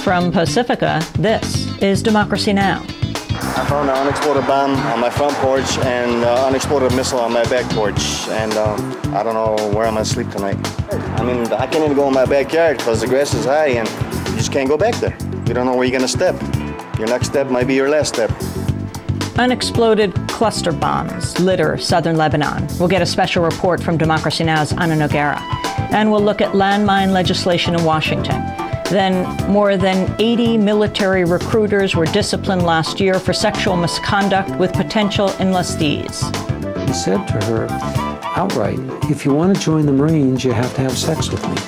From Pacifica, this is Democracy Now! I found an unexploded bomb on my front porch and an unexploded missile on my back porch. And I don't know where I'm going to sleep tonight. I mean, I can't even go in my backyard because the grass is high and you just can't go back there. You don't know where you're going to step. Your next step might be your last step. Unexploded cluster bombs litter southern Lebanon. We'll get a special report from Democracy Now!'s Ana Noguera. And we'll look at landmine legislation in Washington. Then, more than 80 military recruiters were disciplined last year for sexual misconduct with potential enlistees. He said to her outright, "If you want to join the Marines, you have to have sex with me."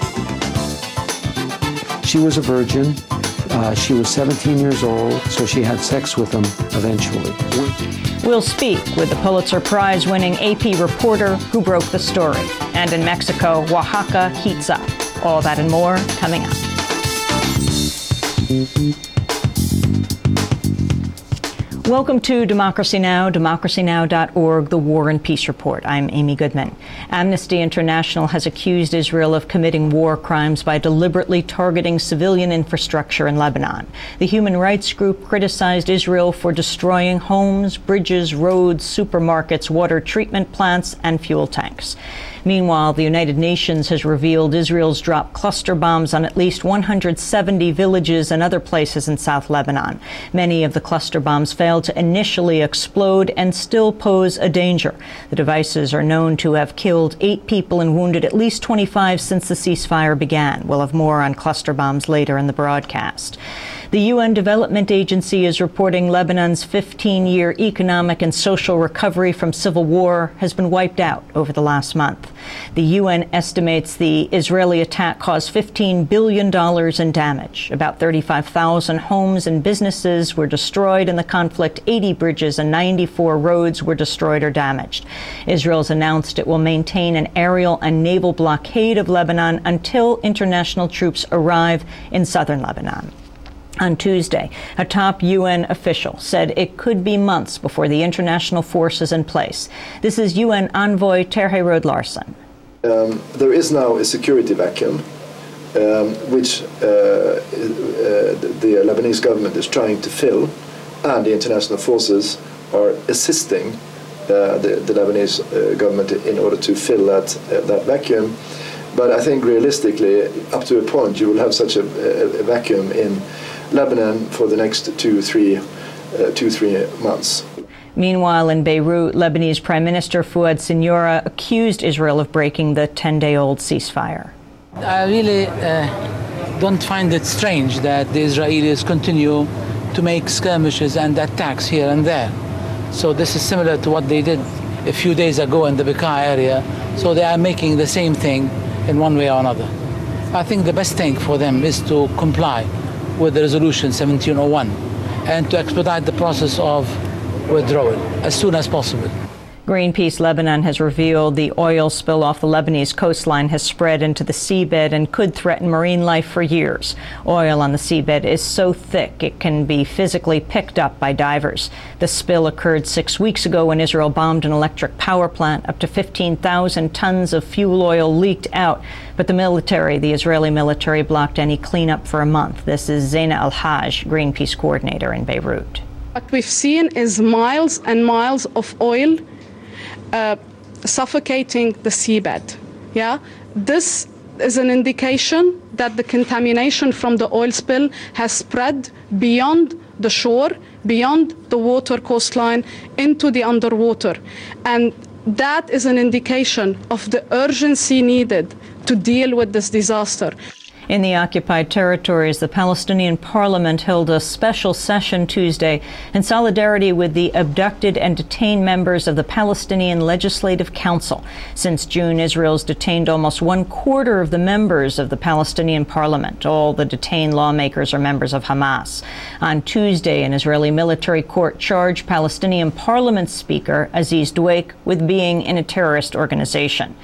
She was a virgin. She was 17 years old, so she had sex with him eventually. We'll speak with the Pulitzer Prize-winning AP reporter who broke the story. And in Mexico, Oaxaca heats up. All that and more coming up. Welcome to Democracy Now!, democracynow.org, the War and Peace Report. I'm Amy Goodman. Amnesty International has accused Israel of committing war crimes by deliberately targeting civilian infrastructure in Lebanon. The human rights group criticized Israel for destroying homes, bridges, roads, supermarkets, water treatment plants, and fuel tanks. Meanwhile, the United Nations has revealed Israel's dropped cluster bombs on at least 170 villages and other places in South Lebanon. Many of the cluster bombs failed to initially explode and still pose a danger. The devices are known to have killed 8 people and wounded at least 25 since the ceasefire began. We'll have more on cluster bombs later in the broadcast. The UN Development Agency is reporting Lebanon's 15-year economic and social recovery from civil war has been wiped out over the last month. The UN estimates the Israeli attack caused $15 billion in damage. About 35,000 homes and businesses were destroyed in the conflict. 80 bridges and 94 roads were destroyed or damaged. Israel's announced it will maintain an aerial and naval blockade of Lebanon until international troops arrive in southern Lebanon. On Tuesday, a top UN official said it could be months before the international force is in place. This is UN envoy Terje Rød-Larsen. There is now a security vacuum, which the Lebanese government is trying to fill, and the international forces are assisting the Lebanese government in order to fill that vacuum. But I think realistically, up to a point, you will have such a vacuum in Lebanon for the next 2-3 months. Meanwhile, in Beirut, Lebanese Prime Minister Fouad Siniora accused Israel of breaking the 10-day-old ceasefire. I really don't find it strange that the Israelis continue to make skirmishes and attacks here and there. So this is similar to what they did a few days ago in the Bekaa area. So they are making the same thing in one way or another. I think the best thing for them is to comply with the resolution 1701 and to expedite the process of withdrawal as soon as possible. Greenpeace Lebanon has revealed the oil spill off the Lebanese coastline has spread into the seabed and could threaten marine life for years. Oil on the seabed is so thick it can be physically picked up by divers. The spill occurred 6 weeks ago when Israel bombed an electric power plant. Up to 15,000 tons of fuel oil leaked out, but the Israeli military blocked any cleanup for a month. This is Zaina Al-Haj, Greenpeace coordinator in Beirut. What we've seen is miles and miles of oil suffocating the seabed. Yeah, this is an indication that the contamination from the oil spill has spread beyond the shore, beyond the water coastline, into the underwater. And that is an indication of the urgency needed to deal with this disaster. In the occupied territories, the Palestinian parliament held a special session Tuesday in solidarity with the abducted and detained members of the Palestinian Legislative Council. Since June, Israel's detained almost 1/4 of the members of the Palestinian parliament. All the detained lawmakers are members of Hamas. On Tuesday, an Israeli military court charged Palestinian parliament speaker Aziz Dweik with being in a terrorist organization.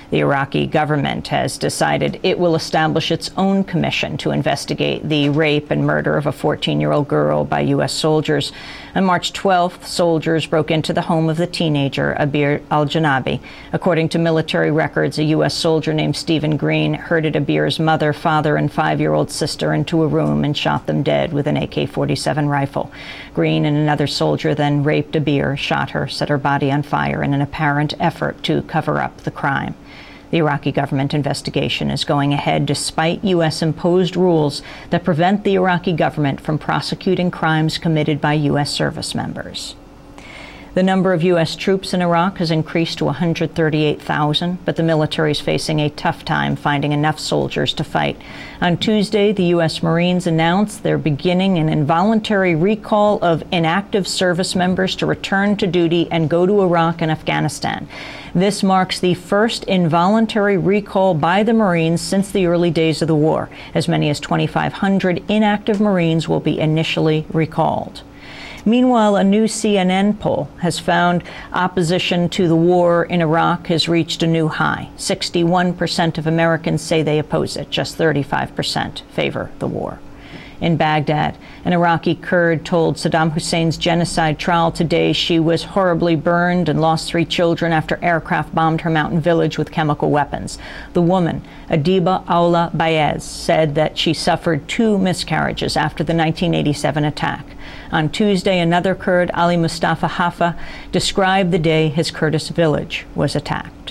The Iraqi government has decided it will establish its own commission to investigate the rape and murder of a 14-year-old girl by U.S. soldiers. On March 12th, soldiers broke into the home of the teenager, Abir al-Janabi. According to military records, a U.S. soldier named Stephen Green herded Abir's mother, father, and 5-year-old sister into a room and shot them dead with an AK-47 rifle. Green and another soldier then raped Abir, shot her, set her body on fire in an apparent effort to cover up the crime. The Iraqi government investigation is going ahead despite U.S.-imposed rules that prevent the Iraqi government from prosecuting crimes committed by U.S. service members. The number of U.S. troops in Iraq has increased to 138,000, but the military is facing a tough time finding enough soldiers to fight. On Tuesday, the U.S. Marines announced they're beginning an involuntary recall of inactive service members to return to duty and go to Iraq and Afghanistan. This marks the first involuntary recall by the Marines since the early days of the war. As many as 2,500 inactive Marines will be initially recalled. Meanwhile, a new CNN poll has found opposition to the war in Iraq has reached a new high. 61% of Americans say they oppose it. Just 35% favor the war. In Baghdad, an Iraqi Kurd told Saddam Hussein's genocide trial today she was horribly burned and lost 3 children after aircraft bombed her mountain village with chemical weapons. The woman, Adiba Aula Bayez, said that she suffered 2 miscarriages after the 1987 attack. On Tuesday, another Kurd, Ali Mustafa Haffa, described the day his Kurdish village was attacked.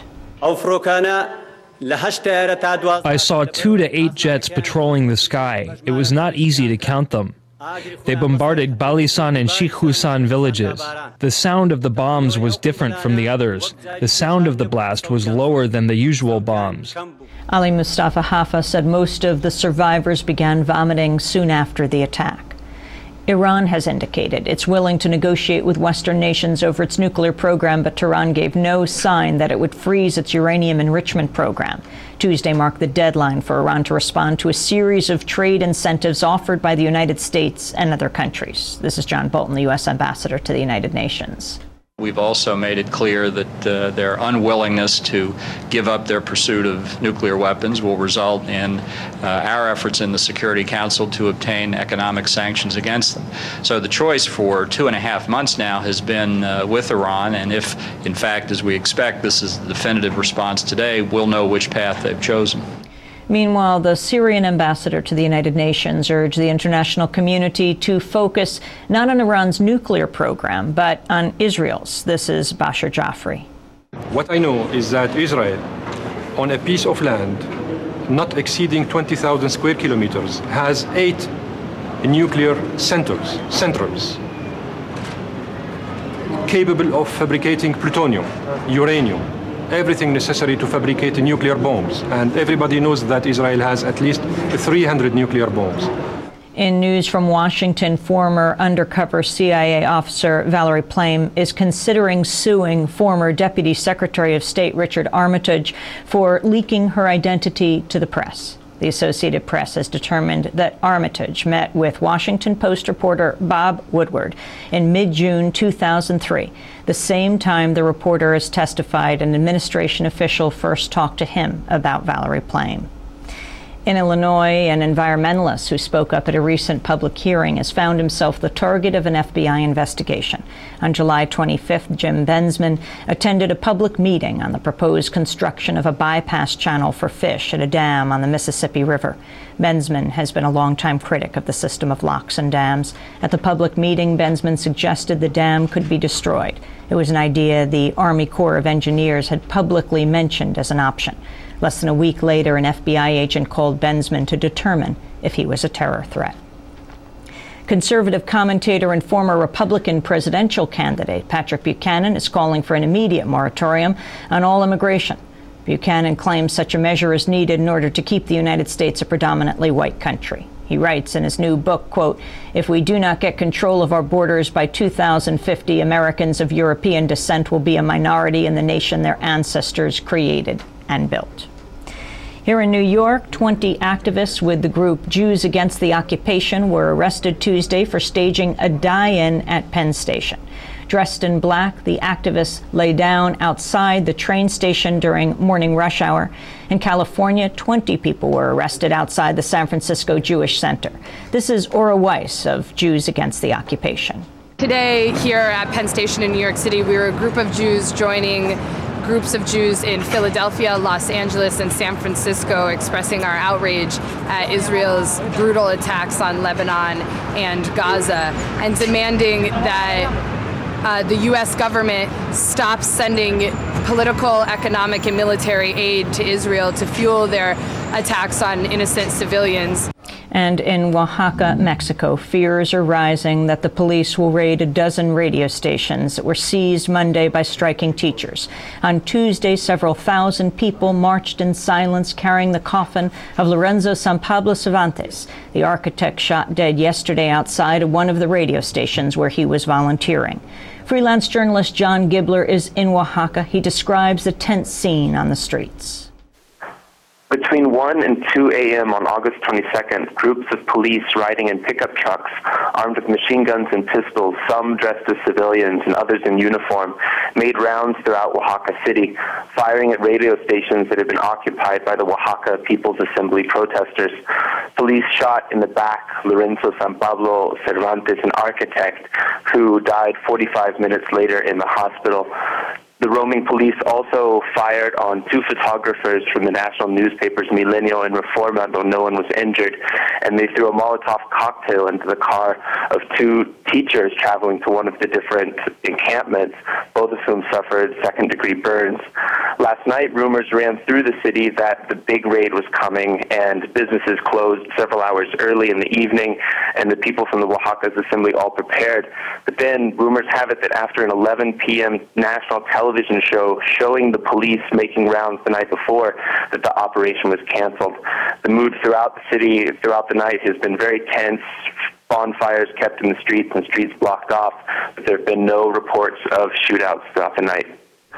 I saw 2 to 8 jets patrolling the sky. It was not easy to count them. They bombarded Balisan and Sheikh Husan villages. The sound of the bombs was different from the others. The sound of the blast was lower than the usual bombs. Ali Mustafa Haffa said most of the survivors began vomiting soon after the attack. Iran has indicated it's willing to negotiate with Western nations over its nuclear program, but Tehran gave no sign that it would freeze its uranium enrichment program. Tuesday marked the deadline for Iran to respond to a series of trade incentives offered by the United States and other countries. This is John Bolton, the U.S. ambassador to the United Nations. We've also made it clear that their unwillingness to give up their pursuit of nuclear weapons will result in our efforts in the Security Council to obtain economic sanctions against them. So the choice for 2.5 months now has been with Iran, and if, in fact, as we expect, this is the definitive response today, we'll know which path they've chosen. Meanwhile, the Syrian ambassador to the United Nations urged the international community to focus not on Iran's nuclear program, but on Israel's. This is Bashar Jafri. What I know is that Israel, on a piece of land not exceeding 20,000 square kilometers, has 8 nuclear centrals capable of fabricating plutonium, uranium, everything necessary to fabricate nuclear bombs. And everybody knows that Israel has at least 300 nuclear bombs. In news from Washington, former undercover CIA officer Valerie Plame is considering suing former Deputy Secretary of State Richard Armitage for leaking her identity to the press. The Associated Press has determined that Armitage met with Washington Post reporter Bob Woodward in mid-June 2003, the same time the reporter has testified an administration official first talked to him about Valerie Plame. In Illinois, an environmentalist who spoke up at a recent public hearing has found himself the target of an FBI investigation. On July 25th, Jim Bensman attended a public meeting on the proposed construction of a bypass channel for fish at a dam on the Mississippi River. Bensman has been a longtime critic of the system of locks and dams. At the public meeting, Bensman suggested the dam could be destroyed. It was an idea the Army Corps of Engineers had publicly mentioned as an option. Less than a week later, an FBI agent called Bensman to determine if he was a terror threat. Conservative commentator and former Republican presidential candidate Patrick Buchanan is calling for an immediate moratorium on all immigration. Buchanan claims such a measure is needed in order to keep the United States a predominantly white country. He writes in his new book, quote, "If we do not get control of our borders by 2050, Americans of European descent will be a minority in the nation their ancestors created and built." Here in New York, 20 activists with the group Jews Against the Occupation were arrested Tuesday for staging a die-in at Penn Station. Dressed in black, the activists lay down outside the train station during morning rush hour. In California, 20 people were arrested outside the San Francisco Jewish Center. This is Ora Weiss of Jews Against the Occupation. Today, here at Penn Station in New York City, we were a group of Jews joining groups of Jews in Philadelphia, Los Angeles, and San Francisco expressing our outrage at Israel's brutal attacks on Lebanon and Gaza and demanding that the U.S. government stop sending political, economic, and military aid to Israel to fuel their attacks on innocent civilians. And in Oaxaca, Mexico, fears are rising that the police will raid a dozen radio stations that were seized Monday by striking teachers. On Tuesday, several thousand people marched in silence carrying the coffin of Lorenzo San Pablo Cervantes, the architect shot dead yesterday outside of one of the radio stations where he was volunteering. Freelance journalist John Gibler is in Oaxaca. He describes the tense scene on the streets. Between 1 and 2 a.m. on August 22nd, groups of police riding in pickup trucks, armed with machine guns and pistols, some dressed as civilians and others in uniform, made rounds throughout Oaxaca City, firing at radio stations that had been occupied by the Oaxaca People's Assembly protesters. Police shot in the back Lorenzo San Pablo Cervantes, an architect, who died 45 minutes later in the hospital. The roaming police also fired on two photographers from the national newspapers Milenio and Reforma, though no one was injured, and they threw a Molotov cocktail into the car of two teachers traveling to one of the different encampments, both of whom suffered second-degree burns. Last night, rumors ran through the city that the big raid was coming, and businesses closed several hours early in the evening, and the people from the Oaxaca's Assembly all prepared. But then rumors have it that after an 11 p.m. national television show showing the police making rounds the night before, that the operation was canceled. The mood throughout the city, throughout the night, has been very tense. Bonfires kept in the streets and streets blocked off, but there have been no reports of shootouts throughout the night.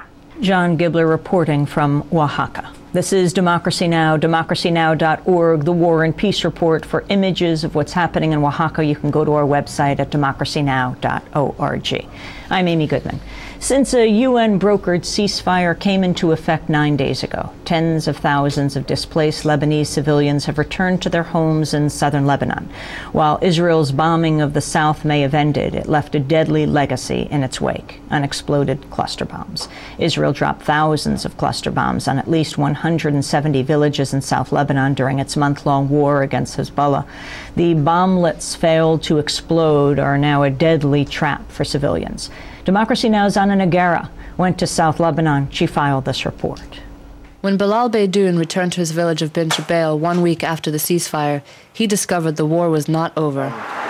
John Gibler reporting from Oaxaca. This is Democracy Now!, democracynow.org, the War and Peace Report. For images of what's happening in Oaxaca, you can go to our website at democracynow.org. I'm Amy Goodman. Since a UN-brokered ceasefire came into effect 9 days ago, tens of thousands of displaced Lebanese civilians have returned to their homes in southern Lebanon. While Israel's bombing of the south may have ended, it left a deadly legacy in its wake: unexploded cluster bombs. Israel dropped thousands of cluster bombs on at least 170 villages in South Lebanon during its month-long war against Hezbollah. The bomblets failed to explode are now a deadly trap for civilians. Democracy Now!'s Anna Nagara went to South Lebanon. She filed this report. When Bilal Beydoun returned to his village of Bin Jbeil 1 week after the ceasefire, he discovered the war was not over.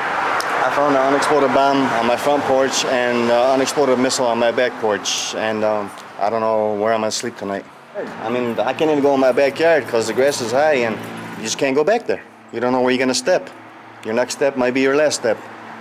I found an unexploded bomb on my front porch and an unexploded missile on my back porch, and I don't know where I'm going to sleep tonight. I mean, I can't even go in my backyard because the grass is high and you just can't go back there. You don't know where you're going to step. Your next step might be your last step.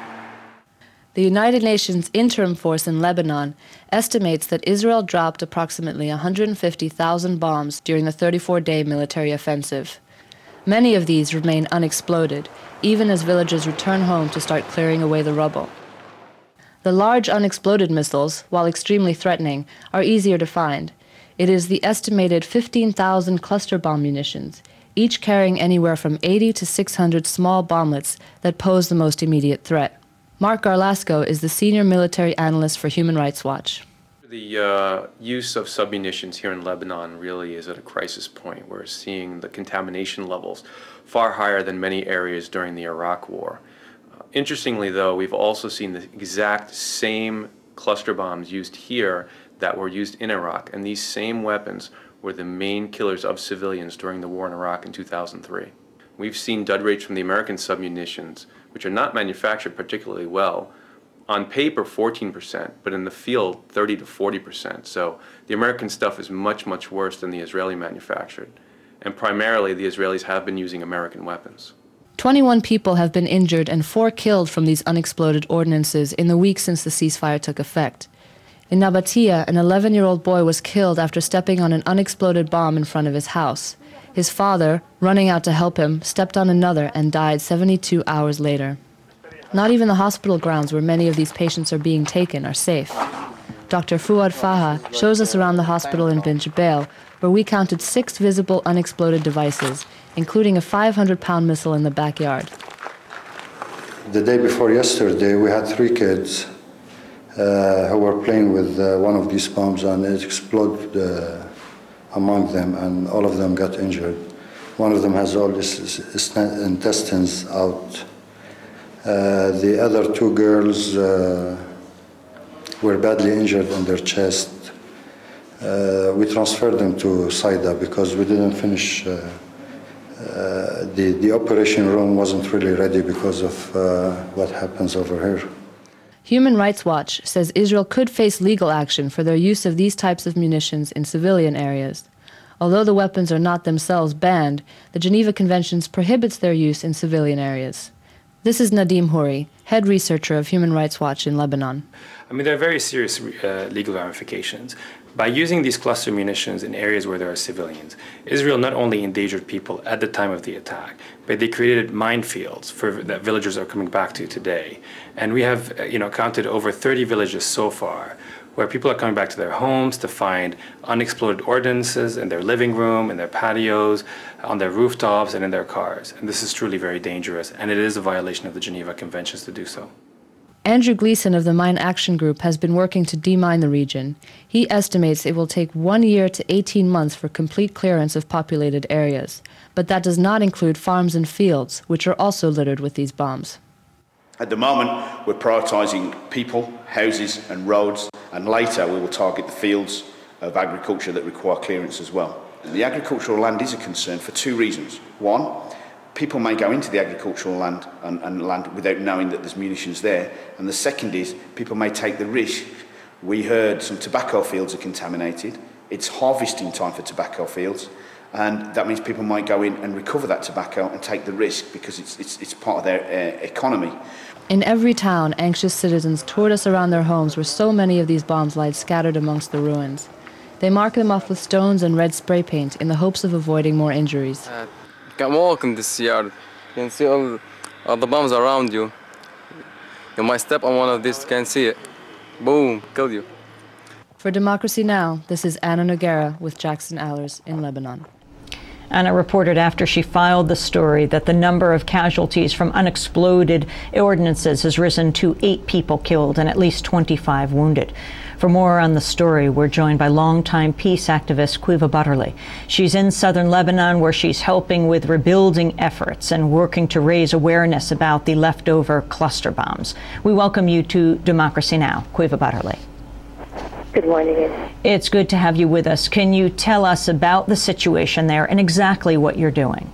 The United Nations Interim Force in Lebanon estimates that Israel dropped approximately 150,000 bombs during the 34-day military offensive. Many of these remain unexploded, even as villagers return home to start clearing away the rubble. The large unexploded missiles, while extremely threatening, are easier to find. It is the estimated 15,000 cluster bomb munitions, each carrying anywhere from 80 to 600 small bomblets, that pose the most immediate threat. Mark Garlasco is the senior military analyst for Human Rights Watch. The use of submunitions here in Lebanon really is at a crisis point. We're seeing the contamination levels far higher than many areas during the Iraq War. Interestingly, though, we've also seen the exact same cluster bombs used here that were used in Iraq, and these same weapons were the main killers of civilians during the war in Iraq in 2003. We've seen dud rates from the American submunitions, which are not manufactured particularly well. On paper, 14%, but in the field, 30 to 40%. So the American stuff is much, much worse than the Israeli manufactured. And primarily, the Israelis have been using American weapons. 21 people have been injured and 4 killed from these unexploded ordinances in the week since the ceasefire took effect. In Nabatea, an 11-year-old boy was killed after stepping on an unexploded bomb in front of his house. His father, running out to help him, stepped on another and died 72 hours later. Not even the hospital grounds where many of these patients are being taken are safe. Dr. Fuad Faha shows us around the hospital in Bin Jbeil, where we counted 6 visible unexploded devices, including a 500-pound missile in the backyard. The day before yesterday, we had 3 kids who were playing with one of these bombs, and it exploded among them, and all of them got injured. One of them has all his intestines out. The other 2 girls were badly injured in their chest. We transferred them to Saida because we didn't finish. The operation room wasn't really ready because of what happens over here. Human Rights Watch says Israel could face legal action for their use of these types of munitions in civilian areas. Although the weapons are not themselves banned, the Geneva Conventions prohibits their use in civilian areas. This is Nadim Houri, head researcher of Human Rights Watch in Lebanon. I mean, there are very serious legal ramifications. By using these cluster munitions in areas where there are civilians, Israel not only endangered people at the time of the attack, but they created minefields that villagers are coming back to today. And we have, counted over 30 villages so far, where people are coming back to their homes to find unexploded ordnances in their living room, in their patios, on their rooftops, and in their cars. And this is truly very dangerous, and it is a violation of the Geneva Conventions to do so. Andrew Gleason of the Mine Action Group has been working to demine the region. He estimates it will take 1 year to 18 months for complete clearance of populated areas. But that does not include farms and fields, which are also littered with these bombs. At the moment, we're prioritising people, houses and roads, and later we will target the fields of agriculture that require clearance as well. The agricultural land is a concern for 2 reasons. One, people may go into the agricultural land and land without knowing that there's munitions there. And the second is, people may take the risk. We heard some tobacco fields are contaminated. It's harvesting time for tobacco fields. And that means people might go in and recover that tobacco and take the risk because it's part of their economy. In every town, anxious citizens toured us around their homes where so many of these bombs lie scattered amongst the ruins. They mark them off with stones and red spray paint in the hopes of avoiding more injuries. You can walk in this yard. You can see all the bombs around you. You might step on one of these, you can see it. Boom, killed you. For Democracy Now!, this is Anna Noguera with Jackson Allers in Lebanon. Anna reported after she filed the story that the number of casualties from unexploded ordnances has risen to 8 people killed and at least 25 wounded. For more on the story, we're joined by longtime peace activist Quiva Butterly. She's in southern Lebanon, where she's helping with rebuilding efforts and working to raise awareness about the leftover cluster bombs. We welcome you to Democracy Now!, Quiva Butterly. Good morning. It's good to have you with us. Can you tell us about the situation there and exactly what you're doing?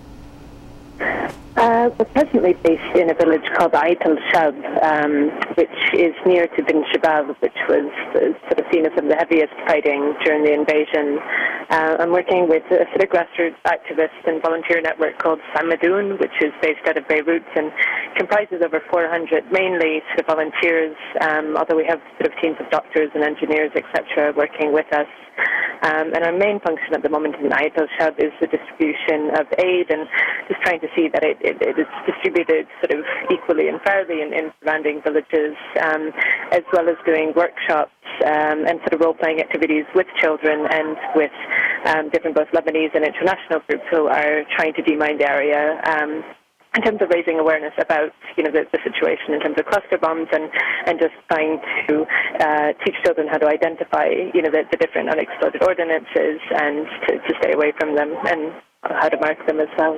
We're presently based in a village called Ait al-Shab, which is near to Bin Jbeil, which was sort of seen as some of the heaviest fighting during the invasion. I'm working with a sort of grassroots activist and volunteer network called Samadoun, which is based out of Beirut and comprises over 400, mainly sort of volunteers, although we have sort of teams of doctors and engineers, etc., working with us. And our main function at the moment in Ait al-Shab is the distribution of aid and just trying to see that it is distributed sort of equally and fairly in surrounding villages, as well as doing workshops and sort of role-playing activities with children and with different both Lebanese and international groups who are trying to demine the area. In terms of raising awareness about, the situation in terms of cluster bombs and just trying to teach children how to identify, the different unexploded ordnances and to stay away from them and how to mark them as well.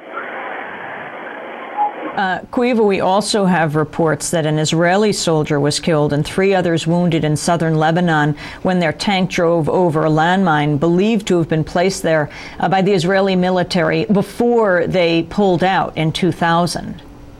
Quiva, we also have reports that an Israeli soldier was killed and 3 others wounded in southern Lebanon when their tank drove over a landmine believed to have been placed there by the Israeli military before they pulled out in 2000.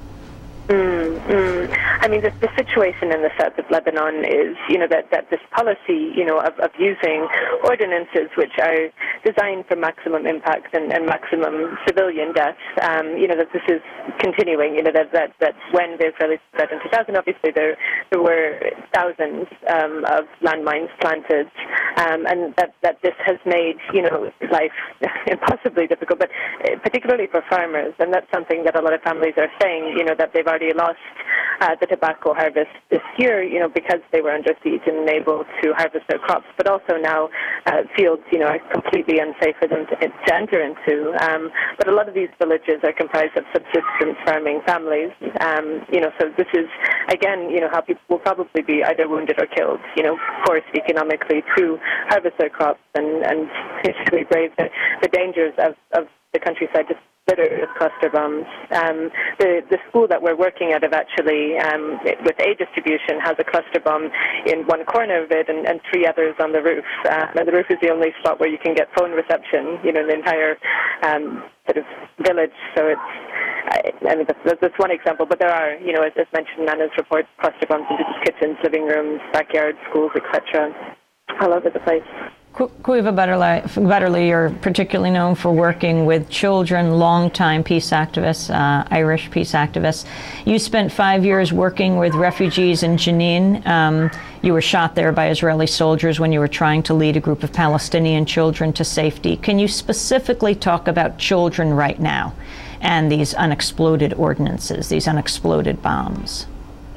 I mean, the situation in the south of Lebanon is, that this policy, of using ordinances which are designed for maximum impact and maximum civilian deaths, that this is continuing, that when the Israelis did that in 2000, obviously there were thousands of landmines planted, and that this has made, life impossibly difficult, but particularly for farmers, and that's something that a lot of families are saying, that they've already lost the tobacco harvest this year, because they were under siege and unable to harvest their crops, but also now fields, are completely unsafe for them to enter into. But a lot of these villages are comprised of subsistence farming families, so this is, again, how people will probably be either wounded or killed, forced economically to harvest their crops and basically brave the dangers of the countryside just littered with cluster bombs. The school that we're working out of actually, with aid distribution, has a cluster bomb in one corner of it and 3 others on the roof. And the roof is the only spot where you can get phone reception, in the entire sort of village. So that's one example. But there are, as mentioned in Anna's report, cluster bombs in people's kitchens, living rooms, backyards, schools, etc., all over the place. Caoimhe Betterly, you're particularly known for working with children, longtime peace activists, Irish peace activists. You spent 5 years working with refugees in Jenin. You were shot there by Israeli soldiers when you were trying to lead a group of Palestinian children to safety. Can you specifically talk about children right now and these unexploded ordinances, these unexploded bombs?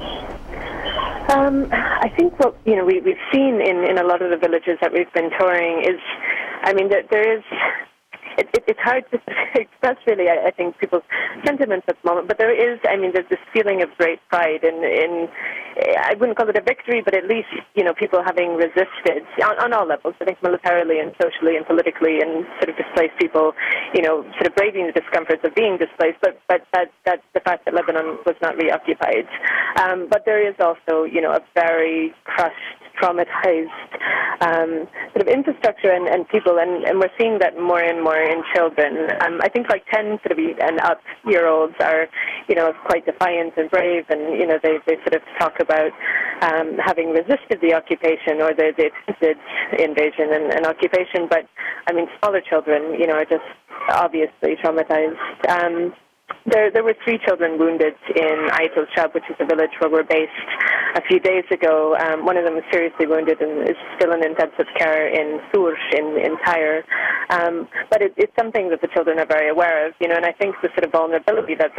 I think what we've seen in a lot of the villages that we've been touring is, that there is. It's hard to express, really, I think, people's sentiments at the moment. But there is, there's this feeling of great pride in I wouldn't call it a victory, but at least, people having resisted on all levels, I think militarily and socially and politically, and sort of displaced people, sort of braving the discomforts of being displaced, but that's the fact that Lebanon was not reoccupied. But there is also, a very crushed, traumatized sort of infrastructure and people, and we're seeing that more and more in children. I think like 10 sort of and up year-olds are, quite defiant and brave, and, they sort of talk about having resisted the occupation or the attempted invasion and occupation, but, smaller children, are just obviously traumatized. There were 3 children wounded in Ayat al-Shab, which is a village where we're based, a few days ago. One of them was seriously wounded and is still in intensive care in Sur in Tyre. But it's something that the children are very aware of, and I think the sort of vulnerability that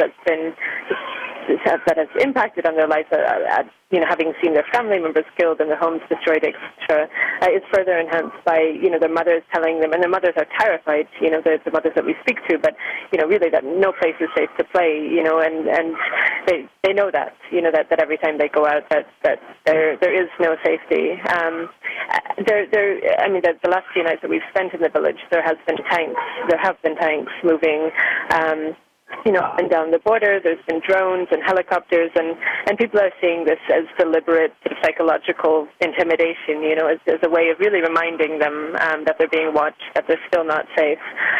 has impacted on their life, having seen their family members killed and their homes destroyed, etc., is further enhanced by, their mothers telling them, and their mothers are terrified, the mothers that we speak to, but, really that no place is safe to play, and they know that, that every time they go out that there is no safety. The last few nights that we've spent in the village, there have been tanks moving, up and down the border. There's been drones and helicopters, and people are seeing this as deliberate sort of psychological intimidation, as a way of really reminding them that they're being watched, that they're still not safe,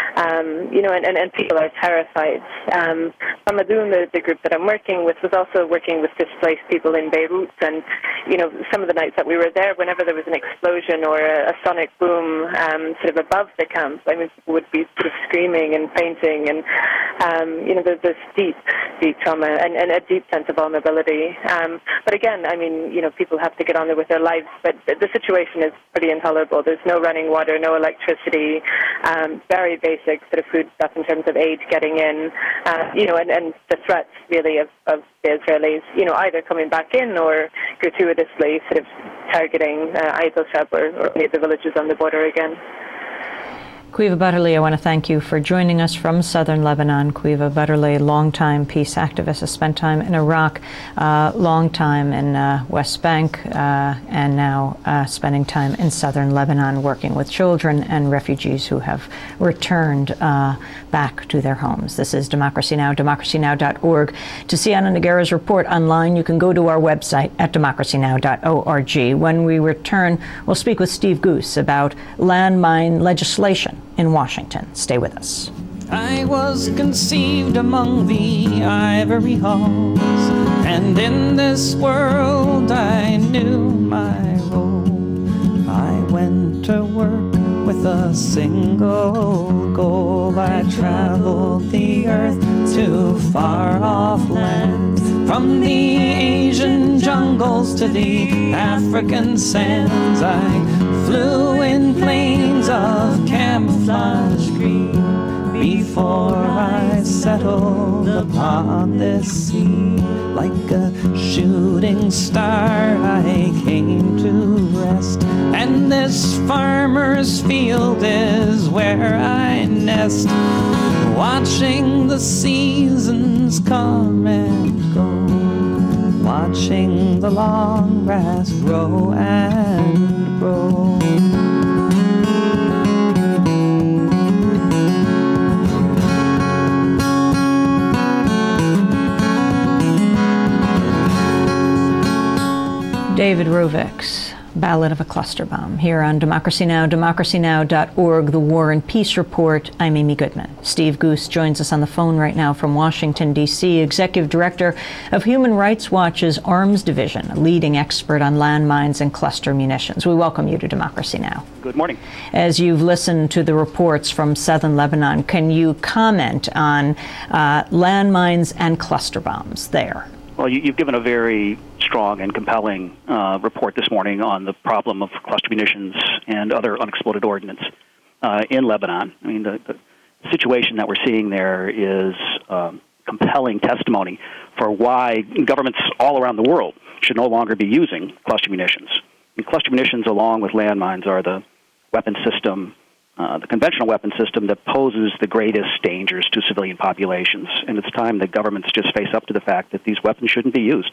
and people are terrified. Hamadoun, the group that I'm working with, was also working with displaced people in Beirut, and, some of the nights that we were there, whenever there was an explosion or a sonic boom sort of above the camp, people would be sort of screaming and fainting, and there's this deep trauma and a deep sense of vulnerability. But again, people have to get on there with their lives, but the situation is pretty intolerable. There's no running water, no electricity, very basic sort of food stuff in terms of aid getting in, and the threats really of the Israelis, either coming back in or gratuitously sort of targeting Ayat al-Shab or any of the villages on the border again. Caoimhe Betterly, I want to thank you for joining us from southern Lebanon. Caoimhe Betterly, longtime peace activist, has spent time in Iraq, long time in West Bank, and now spending time in southern Lebanon working with children and refugees who have returned back to their homes. This is Democracy Now!, democracynow.org. To see Anna Nogueira's report online, you can go to our website at democracynow.org. When we return, we'll speak with Steve Goose about landmine legislation in Washington. Stay with us. I was conceived among the ivory halls, and in this world I knew my role. I went to work with a single goal. I traveled the earth to far-off lands, from the Asian jungles to the African sands. I flew in planes of camouflage green before I settled upon this sea. Like a shooting star I came to rest, and this farmer's field is where I nest, watching the seasons come and go, watching the long grass grow and grow. David Rovics, Ballad of a Cluster Bomb, here on Democracy Now!, democracynow.org, The War and Peace Report. I'm Amy Goodman. Steve Goose joins us on the phone right now from Washington, D.C., Executive Director of Human Rights Watch's Arms Division, a leading expert on landmines and cluster munitions. We welcome you to Democracy Now! Good morning. As you've listened to the reports from southern Lebanon, can you comment on landmines and cluster bombs there? Well, you've given a very strong and compelling report this morning on the problem of cluster munitions and other unexploded ordnance in Lebanon. I mean, the situation that we're seeing there is compelling testimony for why governments all around the world should no longer be using cluster munitions. And cluster munitions, along with landmines, are the weapon system, the conventional weapon system that poses the greatest dangers to civilian populations. And it's time that governments just face up to the fact that these weapons shouldn't be used.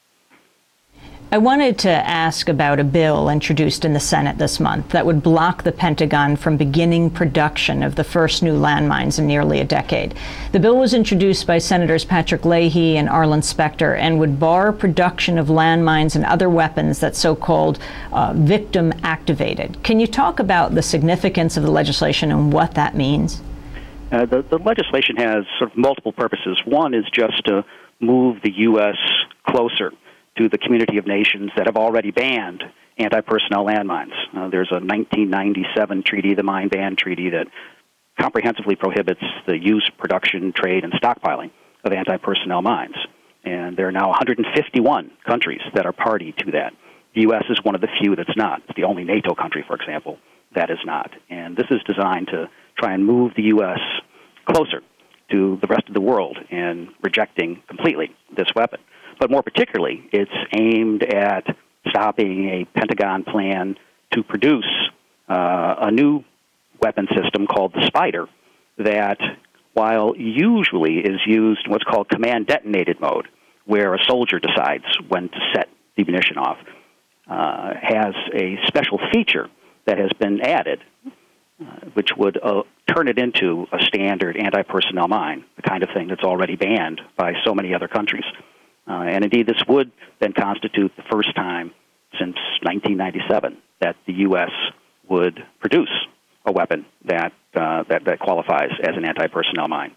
I wanted to ask about a bill introduced in the Senate this month that would block the Pentagon from beginning production of the first new landmines in nearly a decade. The bill was introduced by Senators Patrick Leahy and Arlen Specter and would bar production of landmines and other weapons that's so-called victim activated. Can you talk about the significance of the legislation and what that means? The legislation has sort of multiple purposes. One is just to move the U.S. closer to the community of nations that have already banned anti-personnel landmines. There's a 1997 treaty, the Mine Ban Treaty, that comprehensively prohibits the use, production, trade, and stockpiling of anti-personnel mines. And there are now 151 countries that are party to that. The U.S. is one of the few that's not. It's the only NATO country, for example, that is not. And this is designed to try and move the U.S. closer to the rest of the world in rejecting completely this weapon. But more particularly, it's aimed at stopping a Pentagon plan to produce a new weapon system called the Spider that, while usually is used in what's called command-detonated mode, where a soldier decides when to set the munition off, has a special feature that has been added, which would turn it into a standard anti-personnel mine, the kind of thing that's already banned by so many other countries. And indeed, this would then constitute the first time since 1997 that the U.S. would produce a weapon that qualifies as an anti-personnel mine.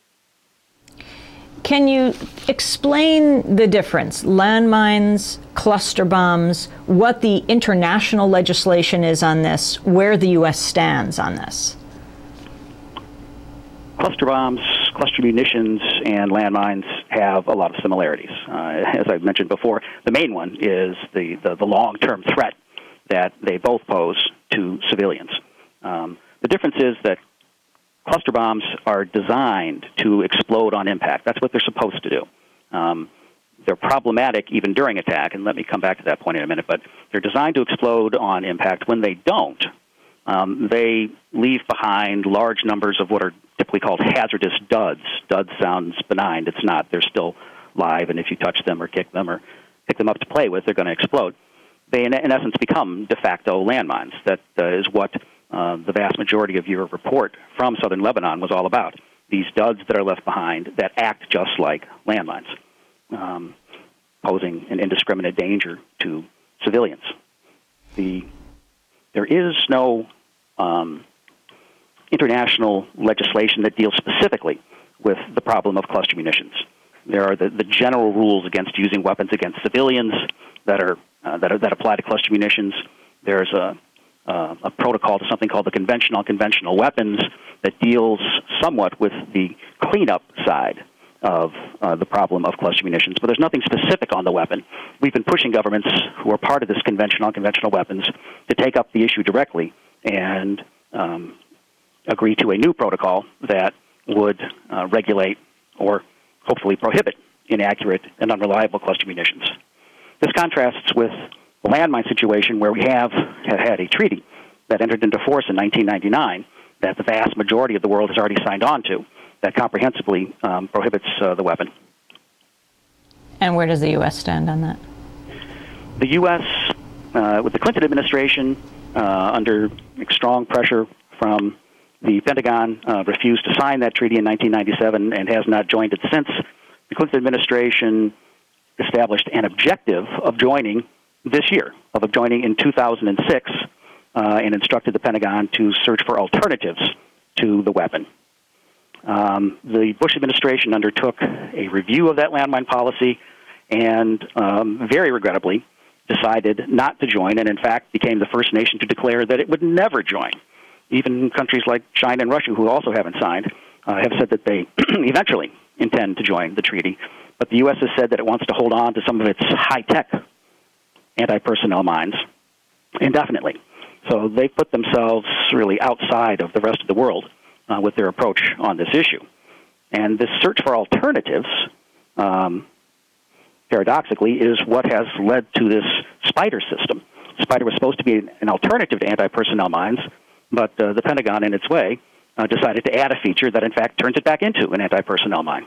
Can you explain the difference, landmines, cluster bombs, what the international legislation is on this, where the U.S. stands on this? Cluster bombs, cluster munitions, and landmines have a lot of similarities. As I mentioned before, the main one is the long-term threat that they both pose to civilians. The difference is that cluster bombs are designed to explode on impact. That's what they're supposed to do. They're problematic even during attack, and let me come back to that point in a minute, but they're designed to explode on impact. When they don't, they leave behind large numbers of what are typically called hazardous duds. Dud sounds benign. It's not. They're still live, and if you touch them or kick them up to play with, they're going to explode. They, in essence, become de facto landmines. That is what the vast majority of your report from southern Lebanon was all about. These duds that are left behind that act just like landmines, posing an indiscriminate danger to civilians. There is no international legislation that deals specifically with the problem of cluster munitions. There are the general rules against using weapons against civilians that apply to cluster munitions. There's a protocol to something called the Convention on Conventional Weapons that deals somewhat with the cleanup side of the problem of cluster munitions, but there's nothing specific on the weapon. We've been pushing governments who are part of this Convention on Conventional Weapons to take up the issue directly and agree to a new protocol that would regulate or hopefully prohibit inaccurate and unreliable cluster munitions. This contrasts with the landmine situation where we have had a treaty that entered into force in 1999 that the vast majority of the world has already signed on to that comprehensively prohibits the weapon. And where does the U.S. stand on that? The U.S., with the Clinton administration, under strong pressure from the Pentagon, refused to sign that treaty in 1997 and has not joined it since. The Clinton administration established an objective of joining this year, of joining in 2006, and instructed the Pentagon to search for alternatives to the weapon. The Bush administration undertook a review of that landmine policy and very regrettably decided not to join, and in fact became the first nation to declare that it would never join. Even countries like China and Russia, who also haven't signed, have said that they eventually intend to join the treaty. But the U.S. has said that it wants to hold on to some of its high-tech anti-personnel mines indefinitely. So they put themselves really outside of the rest of the world with their approach on this issue. And this search for alternatives, paradoxically, is what has led to this SPIDER system. SPIDER was supposed to be an alternative to anti-personnel mines, but the Pentagon, in its way, decided to add a feature that, in fact, turns it back into an anti-personnel mine.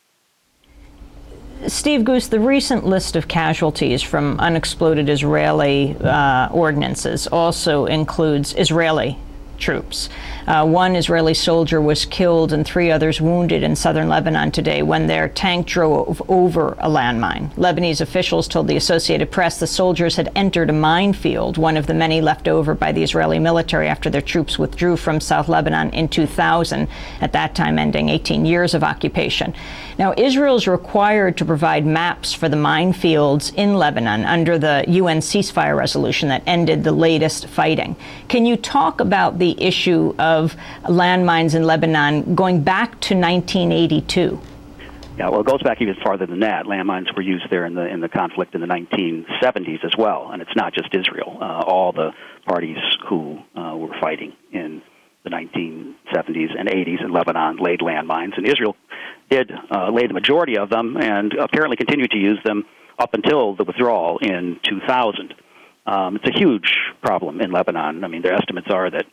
Steve Goose, the recent list of casualties from unexploded Israeli ordinances also includes Israeli troops. One Israeli soldier was killed and 3 others wounded in southern Lebanon today when their tank drove over a landmine. Lebanese officials told the Associated Press the soldiers had entered a minefield, one of the many left over by the Israeli military after their troops withdrew from South Lebanon in 2000, at that time ending 18 years of occupation. Now, Israel is required to provide maps for the minefields in Lebanon under the UN ceasefire resolution that ended the latest fighting. Can you talk about the issue of landmines in Lebanon going back to 1982? Yeah, well, it goes back even farther than that. Landmines were used there in the conflict in the 1970s as well, and it's not just Israel. All the parties who were fighting in the 1970s and 80s in Lebanon laid landmines, and Israel did lay the majority of them and apparently continued to use them up until the withdrawal in 2000. It's a huge problem in Lebanon. I mean, their estimates are that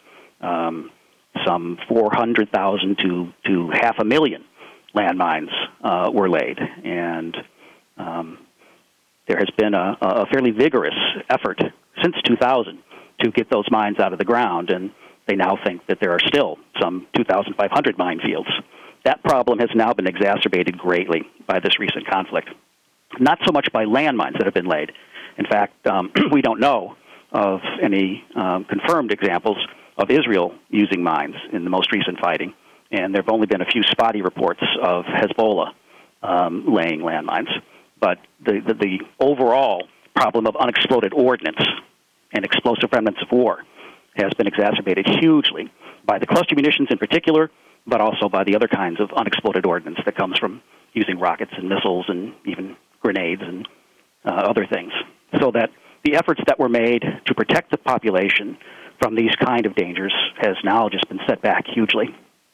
some 400,000 to 500,000 landmines were laid, and there has been a fairly vigorous effort since 2000 to get those mines out of the ground, and they now think that there are still some 2,500 minefields. That problem has now been exacerbated greatly by this recent conflict, not so much by landmines that have been laid. In fact, we don't know of any confirmed examples of Israel using mines in the most recent fighting, and there have only been a few spotty reports of Hezbollah laying landmines. But the overall problem of unexploded ordnance and explosive remnants of war has been exacerbated hugely by the cluster munitions in particular, but also by the other kinds of unexploded ordnance that comes from using rockets and missiles and even grenades and other things. So that the efforts that were made to protect the population from these kind of dangers has now just been set back hugely.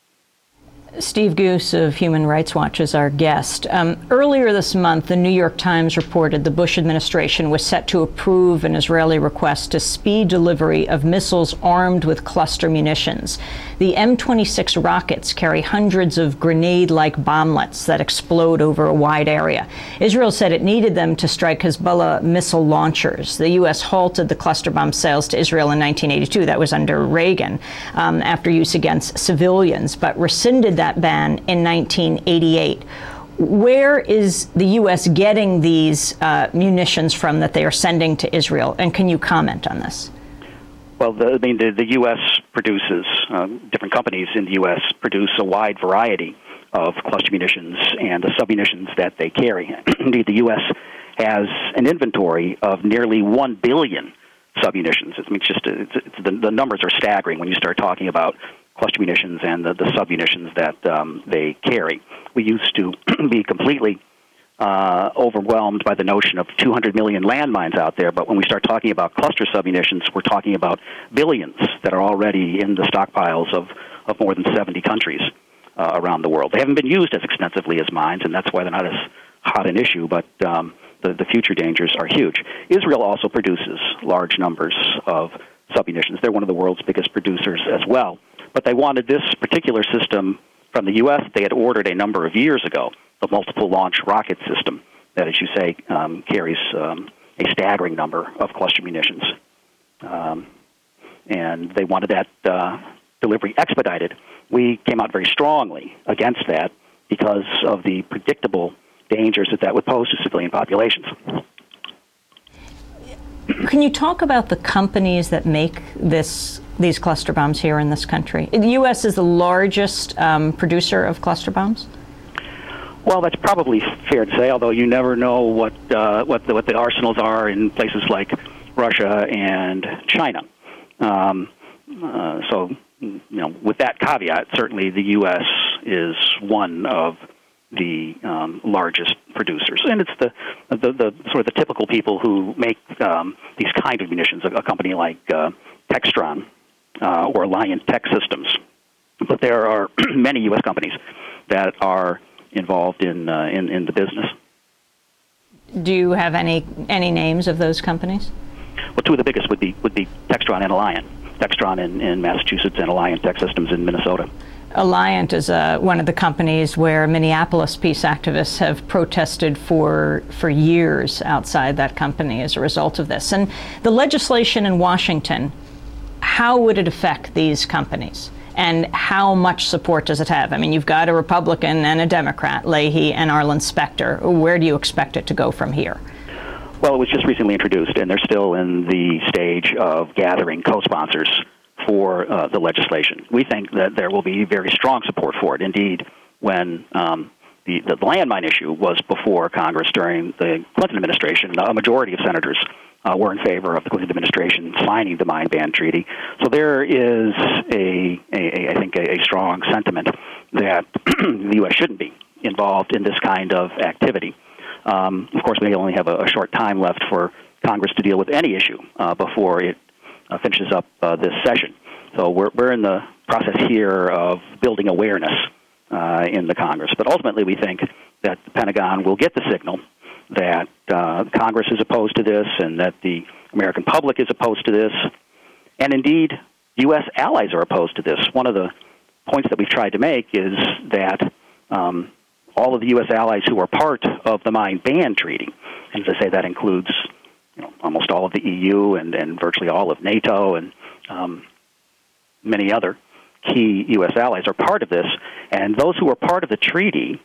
Steve Goose of Human Rights Watch is our guest. Earlier this month, the New York Times reported the Bush administration was set to approve an Israeli request to speed delivery of missiles armed with cluster munitions. The M-26 rockets carry hundreds of grenade-like bomblets that explode over a wide area. Israel said it needed them to strike Hezbollah missile launchers. The U.S. halted the cluster bomb sales to Israel in 1982. That was under Reagan, after use against civilians, but rescinded that ban in 1988. Where is the U.S. getting these munitions from that they are sending to Israel? And can you comment on this? Well, the U.S. produces, different companies in the U.S. produce a wide variety of cluster munitions and the submunitions that they carry. Indeed, the U.S. has an inventory of nearly 1 billion submunitions. I mean, the numbers are staggering when you start talking about cluster munitions and the submunitions that they carry. We used to be completely overwhelmed by the notion of 200 million landmines out there, but when we start talking about cluster submunitions, we're talking about billions that are already in the stockpiles of more than 70 countries. around the world. They haven't been used as extensively as mines, and that's why they're not as hot an issue, but the future dangers are huge. Israel also produces large numbers of submunitions. They're one of the world's biggest producers as well. But they wanted this particular system from the U.S. They had ordered a number of years ago, the multiple launch rocket system that, as you say, carries a staggering number of cluster munitions. And they wanted that delivery expedited. We came out very strongly against that because of the predictable dangers that would pose to civilian populations. Can you talk about the companies that make these cluster bombs here in this country? The U.S. is the largest producer of cluster bombs? Well, that's probably fair to say, although you never know what the arsenals are in places like Russia and China. So, with that caveat, certainly the U.S. is one of the largest producers, and it's the sort of the typical people who make these kind of munitions. A company like Textron or Alliant Tech Systems, but there are many U.S. companies that are involved in the business. Do you have any names of those companies? Well, two of the biggest would be Textron and Alliant. Textron in Massachusetts and Alliant Tech Systems in Minnesota. Alliant is one of the companies where Minneapolis peace activists have protested for years outside that company as a result of this. And the legislation in Washington, how would it affect these companies? And how much support does it have? I mean, you've got a Republican and a Democrat, Leahy and Arlen Specter. Where do you expect it to go from here? Well, it was just recently introduced, and they're still in the stage of gathering co-sponsors for the legislation. We think that there will be very strong support for it. Indeed, when the landmine issue was before Congress during the Clinton administration, a majority of senators were in favor of the Clinton administration signing the mine ban treaty. So there is I think a strong sentiment that the U.S. shouldn't be involved in this kind of activity. Of course, we only have a short time left for Congress to deal with any issue before it finishes up this session. So we're in the process here of building awareness in the Congress. But ultimately, we think that the Pentagon will get the signal that Congress is opposed to this and that the American public is opposed to this. And indeed, U.S. allies are opposed to this. One of the points that we've tried to make is that all of the U.S. allies who are part of the mine ban treaty, and as I say, that includes almost all of the EU and virtually all of NATO and many other key U.S. allies are part of this. And those who are part of the treaty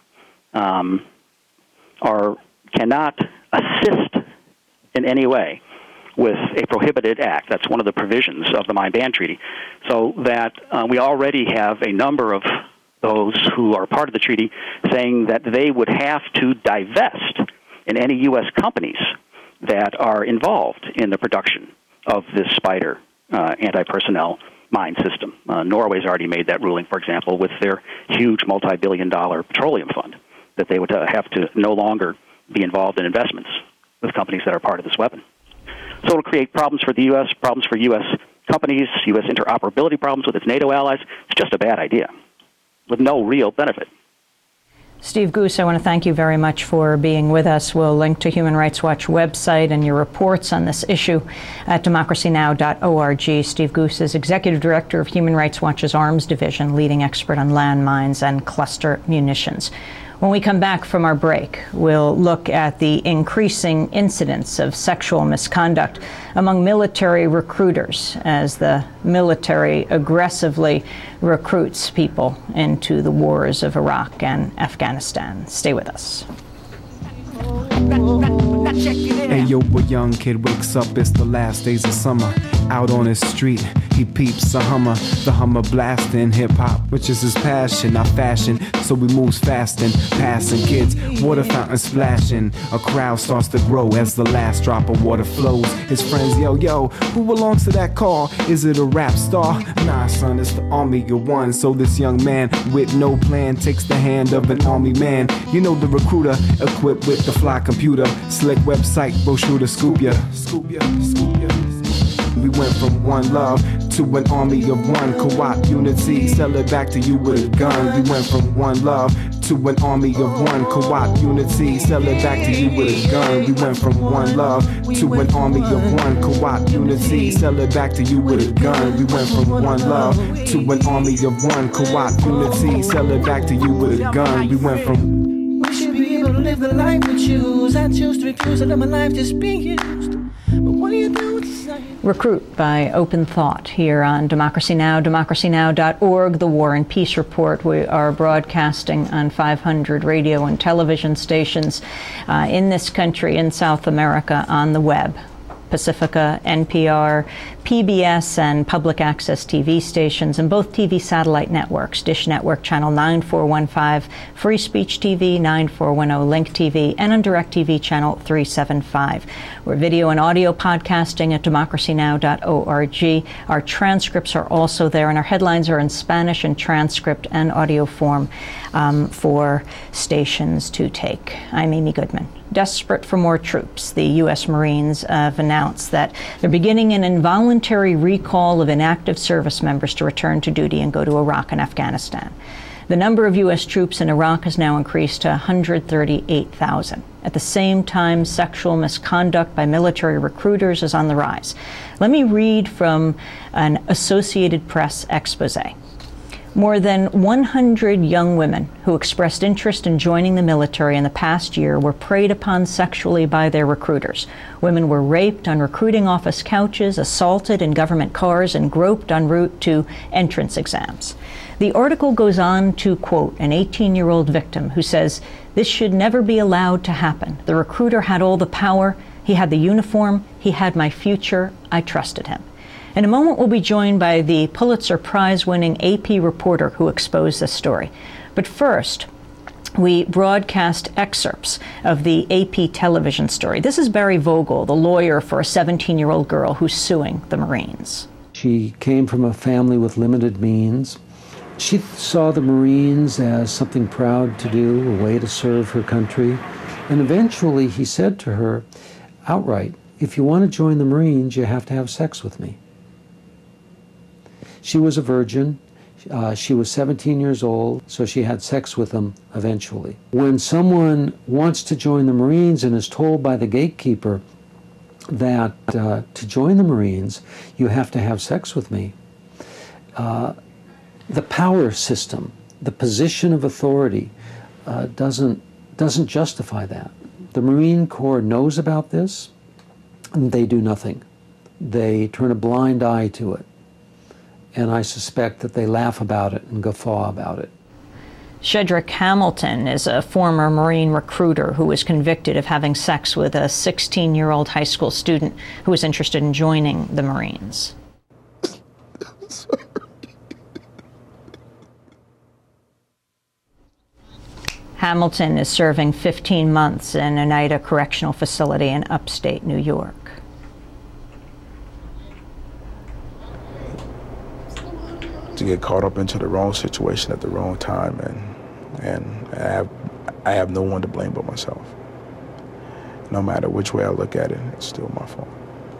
cannot assist in any way with a prohibited act. That's one of the provisions of the mine ban treaty. So that we already have a number of those who are part of the treaty saying that they would have to divest in any U.S. companies that are involved in the production of this Spider anti-personnel mine system. Norway's already made that ruling, for example, with their huge multi-billion-dollar petroleum fund, that they would have to no longer be involved in investments with companies that are part of this weapon. So it'll create problems for the U.S., problems for U.S. companies, U.S. interoperability problems with its NATO allies. It's just a bad idea with no real benefit. Steve Goose, I want to thank you very much for being with us. We'll link to Human Rights Watch website and your reports on this issue at democracynow.org. Steve Goose is Executive Director of Human Rights Watch's Arms Division, leading expert on landmines and cluster munitions. When we come back from our break, we'll look at the increasing incidence of sexual misconduct among military recruiters as the military aggressively recruits people into the wars of Iraq and Afghanistan. Stay with us. Hey yo, a young kid wakes up, it's the last days of summer. Out on his street, he peeps a Hummer, the Hummer blasting hip-hop, which is his passion, our fashion, so we moves fast and passing kids, water fountain splashing, a crowd starts to grow as the last drop of water flows. His friends, yo, who belongs to that car? Is it a rap star? Nah, son, it's the army of one. So this young man with no plan takes the hand of an army man. You know the recruiter, equipped with the fly computer, slick website, brochure to scoop ya. We went from one love to an army of one. Co-op unity, sell it back to you with a gun. We went from one love to an army of one. Co-op unity, sell it back to you with a gun. We went from one love to an army of one. Co-op unity, sell it back to you with a gun. We went from one love to an army of one. Co-op unity, sell it back to you with a gun. We went from. We should be able to live the life we choose. I choose to refuse to let my life just be used. But what do you do with society? Recruit by Open Thought here on Democracy Now!, democracynow.org, The War and Peace Report. We are broadcasting on 500 radio and television stations in this country, in South America, on the web. Pacifica, NPR, PBS, and public access TV stations, and both TV satellite networks, Dish Network Channel 9415, Free Speech TV 9410, Link TV, and on DirecTV Channel 375. We're video and audio podcasting at democracynow.org. Our transcripts are also there, and our headlines are in Spanish in transcript and audio form for stations to take. I'm Amy Goodman. Desperate for more troops, the U.S. Marines have announced that they're beginning an involuntary recall of inactive service members to return to duty and go to Iraq and Afghanistan. The number of U.S. troops in Iraq has now increased to 138,000. At the same time, sexual misconduct by military recruiters is on the rise. Let me read from an Associated Press expose. More than 100 young women who expressed interest in joining the military in the past year were preyed upon sexually by their recruiters. Women were raped on recruiting office couches, assaulted in government cars, and groped en route to entrance exams. The article goes on to quote an 18-year-old victim who says, "This should never be allowed to happen. The recruiter had all the power. He had the uniform. He had my future. I trusted him." In a moment, we'll be joined by the Pulitzer Prize-winning AP reporter who exposed this story. But first, we broadcast excerpts of the AP television story. This is Barry Vogel, the lawyer for a 17-year-old girl who's suing the Marines. She came from a family with limited means. She saw the Marines as something proud to do, a way to serve her country. And eventually he said to her outright, "If you want to join the Marines, you have to have sex with me." She was a virgin. She was 17 years old, so she had sex with him eventually. When someone wants to join the Marines and is told by the gatekeeper that to join the Marines, you have to have sex with me, the power system, the position of authority doesn't justify that. The Marine Corps knows about this, and they do nothing. They turn a blind eye to it. And I suspect that they laugh about it and guffaw about it. Shedrick Hamilton is a former Marine recruiter who was convicted of having sex with a 16-year-old high school student who was interested in joining the Marines. Hamilton is serving 15 months in Oneida Correctional Facility in upstate New York. To get caught up into the wrong situation at the wrong time, and I have no one to blame but myself. No matter which way I look at it, it's still my fault.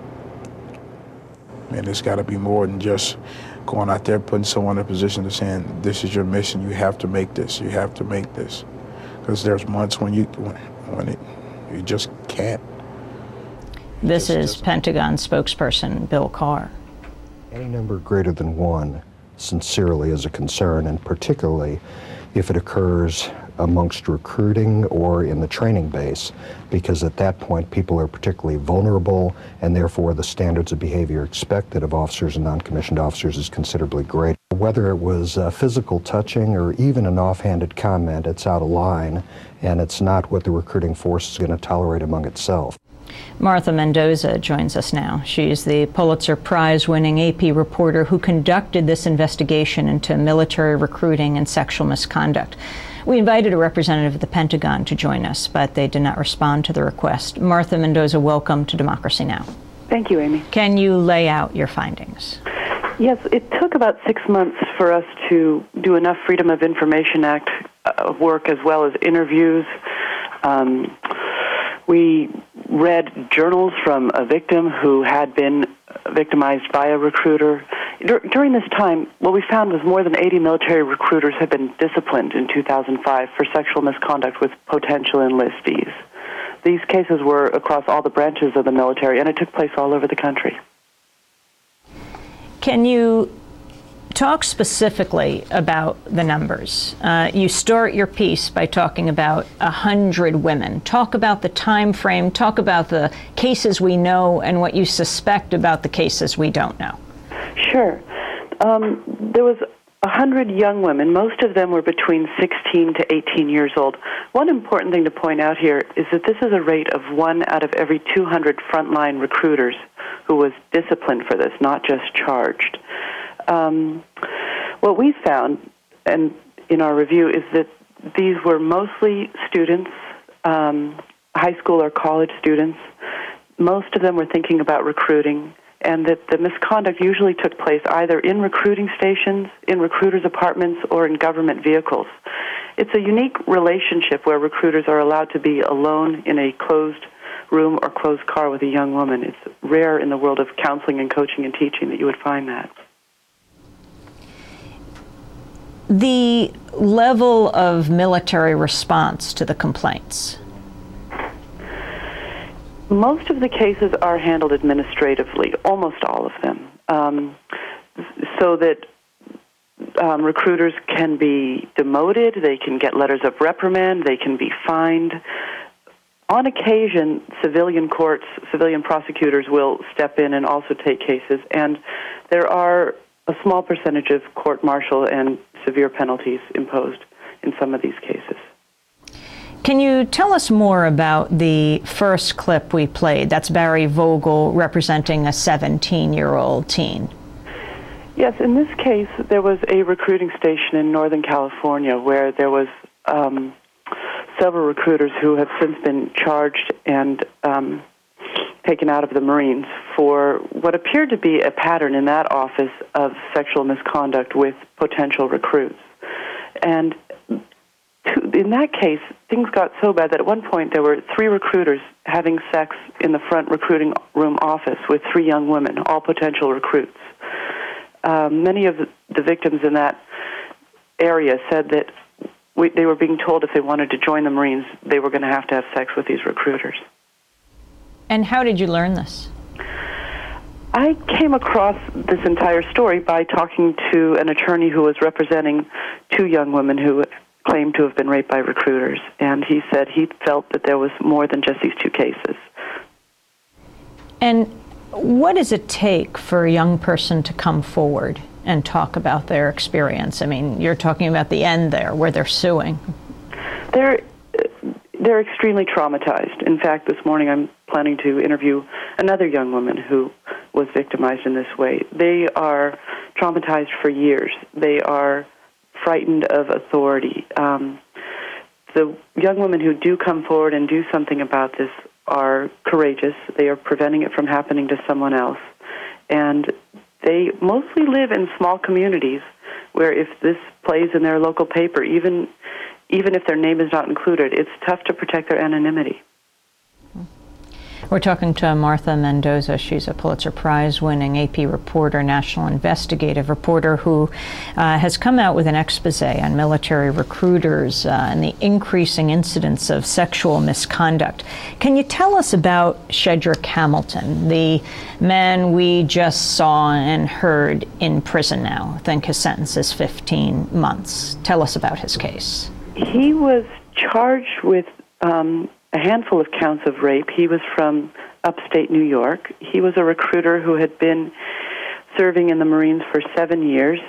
Man, it's got to be more than just going out there, putting someone in a position to saying, "This is your mission. You have to make this. You have to make this." Because there's months when you just can't. This is Pentagon spokesperson Bill Carr. Any number greater than one sincerely is a concern, and particularly if it occurs amongst recruiting or in the training base, because at that point people are particularly vulnerable, and therefore the standards of behavior expected of officers and non-commissioned officers is considerably greater. Whether it was physical touching or even an offhanded comment, it's out of line, and it's not what the recruiting force is going to tolerate among itself. Martha Mendoza joins us now. She's the Pulitzer Prize-winning AP reporter who conducted this investigation into military recruiting and sexual misconduct. We invited a representative of the Pentagon to join us, but they did not respond to the request. Martha Mendoza, welcome to Democracy Now! Thank you, Amy. Can you lay out your findings? Yes, it took about 6 months for us to do enough Freedom of Information Act work as well as interviews. We read journals from a victim who had been victimized by a recruiter, During this time, what we found was more than 80 military recruiters had been disciplined in 2005 for sexual misconduct with potential enlistees. These cases were across all the branches of the military, and it took place all over the country. Can you talk specifically about the numbers? You start your piece by talking about 100 women. Talk about the time frame, talk about the cases we know and what you suspect about the cases we don't know. Sure. There was 100 young women. Most of them were between 16 to 18 years old. One important thing to point out here is that this is a rate of 1 out of every 200 frontline recruiters who was disciplined for this, not just charged. What we found, and in our review, is that these were mostly students, high school or college students. Most of them were thinking about recruiting, and that the misconduct usually took place either in recruiting stations, in recruiters' apartments, or in government vehicles. It's a unique relationship where recruiters are allowed to be alone in a closed room or closed car with a young woman. It's rare in the world of counseling and coaching and teaching that you would find that. The level of military response to the complaints. Most of the cases are handled administratively, almost all of them, so that recruiters can be demoted, they can get letters of reprimand, they can be fined. On occasion, civilian courts, civilian prosecutors will step in and also take cases, and there are a small percentage of court-martial and severe penalties imposed in some of these cases. Can you tell us more about the first clip we played? That's Barry Vogel representing a 17-year-old teen. Yes, in this case, there was a recruiting station in Northern California where there was several recruiters who have since been charged and taken out of the Marines for what appeared to be a pattern in that office of sexual misconduct with potential recruits. And in that case, things got so bad that at one point there were 3 recruiters having sex in the front recruiting room office with 3 young women, all potential recruits. Many of the victims in that area said that they were being told if they wanted to join the Marines, they were going to have sex with these recruiters. And how did you learn this? I came across this entire story by talking to an attorney who was representing 2 young women who claimed to have been raped by recruiters, and he said he felt that there was more than just these 2 cases. And what does it take for a young person to come forward and talk about their experience? I mean, you're talking about the end there, where they're suing. They're extremely traumatized. In fact, this morning I'm planning to interview another young woman who was victimized in this way. They are traumatized for years. They are frightened of authority. The young women who do come forward and do something about this are courageous. They are preventing it from happening to someone else. And they mostly live in small communities where if this plays in their local paper, even if their name is not included, it's tough to protect their anonymity. We're talking to Martha Mendoza. She's a Pulitzer Prize-winning AP reporter, national investigative reporter, who has come out with an expose on military recruiters and the increasing incidence of sexual misconduct. Can you tell us about Shedrick Hamilton, the man we just saw and heard in prison now? I think his sentence is 15 months. Tell us about his case. He was charged with a handful of counts of rape. He was from upstate New York. He was a recruiter who had been serving in the Marines for 7 years.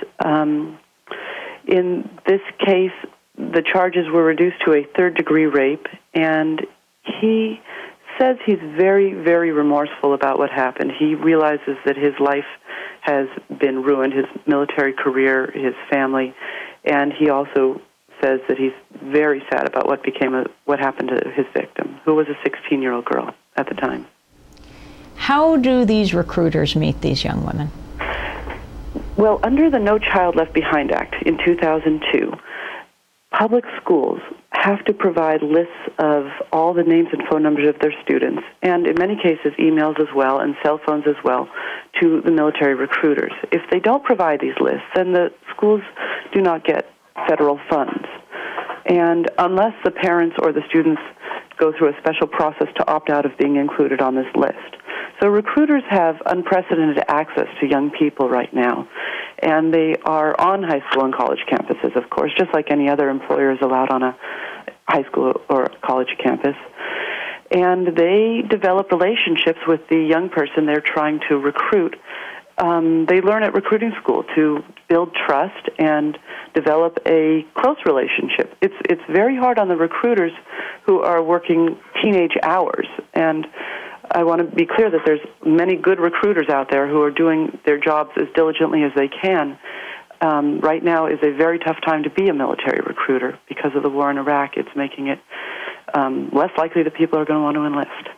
In this case, the charges were reduced to a third-degree rape, and he says he's very, very remorseful about what happened. He realizes that his life has been ruined, his military career, his family, and he also says that he's very sad about what happened to his victim, who was a 16-year-old girl at the time. How do these recruiters meet these young women? Well, under the No Child Left Behind Act in 2002, public schools have to provide lists of all the names and phone numbers of their students, and in many cases emails as well and cell phones as well, to the military recruiters. If they don't provide these lists, then the schools do not get federal funds. And unless the parents or the students go through a special process to opt out of being included on this list. So recruiters have unprecedented access to young people right now, and they are on high school and college campuses, of course, just like any other employer is allowed on a high school or college campus. And they develop relationships with the young person they're trying to recruit. They learn at recruiting school to build trust and develop a close relationship. It's very hard on the recruiters who are working teenage hours, and I want to be clear that there's many good recruiters out there who are doing their jobs as diligently as they can. Right now is a very tough time to be a military recruiter because of the war in Iraq. It's making it less likely that people are going to want to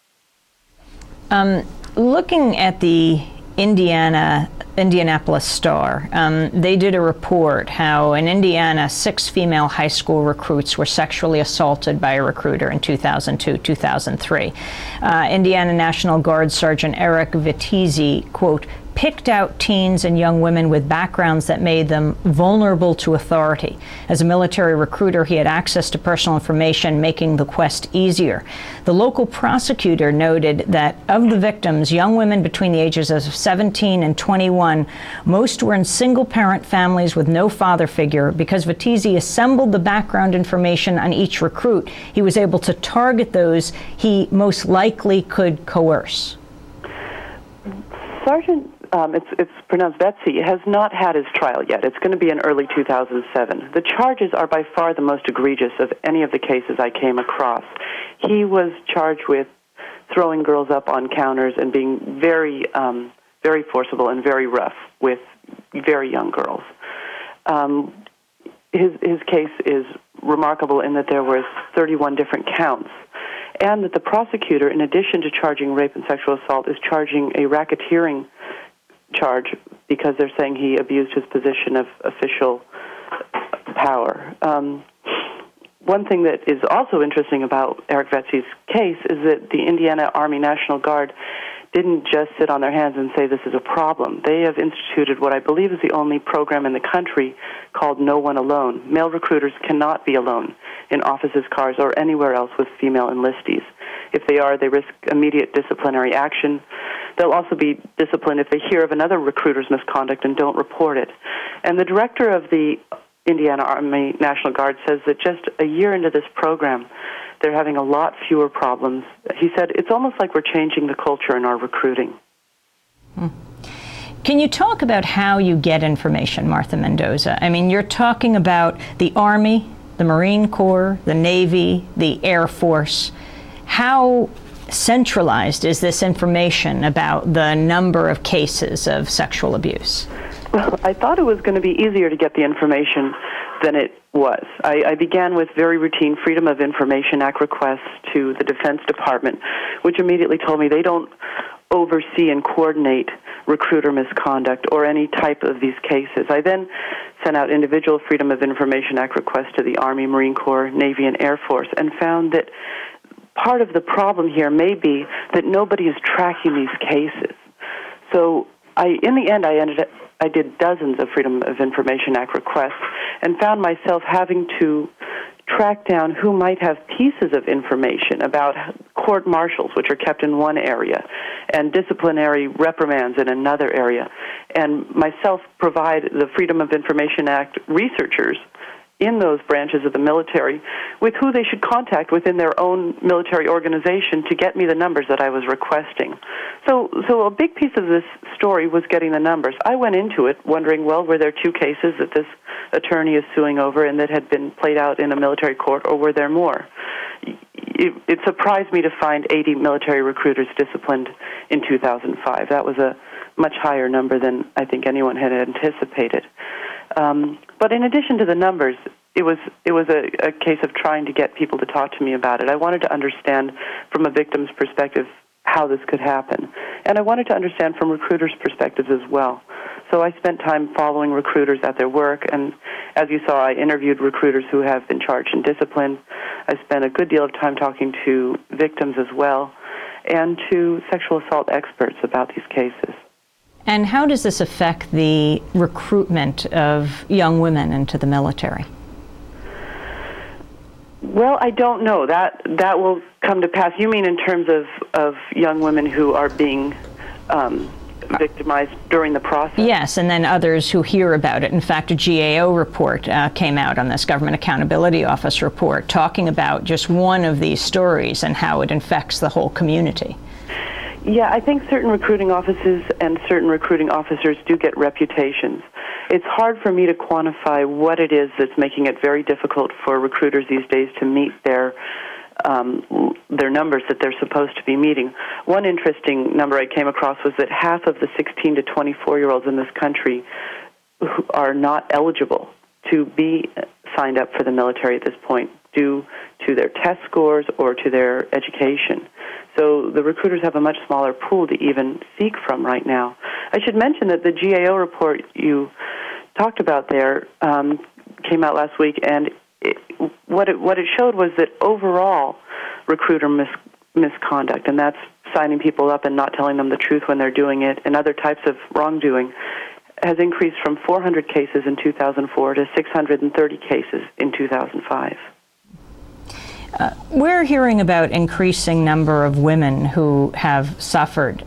enlist. Looking at the Indianapolis Star, they did a report how in Indiana 6 female high school recruits were sexually assaulted by a recruiter in 2002-2003. Indiana National Guard Sergeant Eric Vittizzi, quote, picked out teens and young women with backgrounds that made them vulnerable to authority. As a military recruiter, he had access to personal information, making the quest easier. The local prosecutor noted that of the victims, young women between the ages of 17 and 21, most were in single-parent families with no father figure. Because Vittizzi assembled the background information on each recruit, he was able to target those he most likely could coerce. Sergeant it's pronounced Betsy, has not had his trial yet. It's going to be in early 2007. The charges are by far the most egregious of any of the cases I came across. He was charged with throwing girls up on counters and being very, very forcible and very rough with very young girls. His case is remarkable in that there were 31 different counts, and that the prosecutor, in addition to charging rape and sexual assault, is charging a racketeering charge because they're saying he abused his position of official power. One thing that is also interesting about Eric Vetzi's case is that the Indiana Army National Guard didn't just sit on their hands and say this is a problem. They have instituted what I believe is the only program in the country called No One Alone. Male recruiters cannot be alone in offices, cars, or anywhere else with female enlistees. If they are, they risk immediate disciplinary action. They'll also be disciplined if they hear of another recruiter's misconduct and don't report it. And the director of the Indiana Army National Guard says that just a year into this program, they're having a lot fewer problems. He said, it's almost like we're changing the culture in our recruiting. Can you talk about how you get information, Martha Mendoza? I mean, you're talking about the Army, the Marine Corps, the Navy, the Air Force. How centralized is this information about the number of cases of sexual abuse? Well, I thought it was going to be easier to get the information than it was. I began with very routine Freedom of Information Act requests to the Defense Department, which immediately told me they don't oversee and coordinate recruiter misconduct or any type of these cases. I then sent out individual Freedom of Information Act requests to the Army, Marine Corps, Navy, and Air Force, and found that part of the problem here may be that nobody is tracking these cases. So in the end, I did dozens of Freedom of Information Act requests and found myself having to track down who might have pieces of information about court-martials, which are kept in one area, and disciplinary reprimands in another area, and myself provide the Freedom of Information Act researchers in those branches of the military with who they should contact within their own military organization to get me the numbers that I was requesting. So a big piece of this story was getting the numbers. I went into it wondering, well, were there 2 cases that this attorney is suing over and that had been played out in a military court, or were there more? It surprised me to find 80 military recruiters disciplined in 2005. That was a much higher number than I think anyone had anticipated. But in addition to the numbers, it was a case of trying to get people to talk to me about it. I wanted to understand from a victim's perspective how this could happen. And I wanted to understand from recruiters' perspectives as well. So I spent time following recruiters at their work, and as you saw, I interviewed recruiters who have been charged and disciplined. I spent a good deal of time talking to victims as well, and to sexual assault experts about these cases. And how does this affect the recruitment of young women into the military? Well, I don't know. That will come to pass. You mean in terms of young women who are being victimized during the process? Yes, and then others who hear about it. In fact, a GAO report came out on this, Government Accountability Office report, talking about just one of these stories and how it infects the whole community. Yeah, I think certain recruiting offices and certain recruiting officers do get reputations. It's hard for me to quantify what it is that's making it very difficult for recruiters these days to meet their numbers that they're supposed to be meeting. One interesting number I came across was that half of the 16 to 24-year-olds in this country who are not eligible to be signed up for the military at this point due to their test scores or to their education. So the recruiters have a much smaller pool to even seek from right now. I should mention that the GAO report you talked about there came out last week, and what it showed was that overall recruiter misconduct, and that's signing people up and not telling them the truth when they're doing it, and other types of wrongdoing, has increased from 400 cases in 2004 to 630 cases in 2005. We're hearing about increasing number of women who have suffered.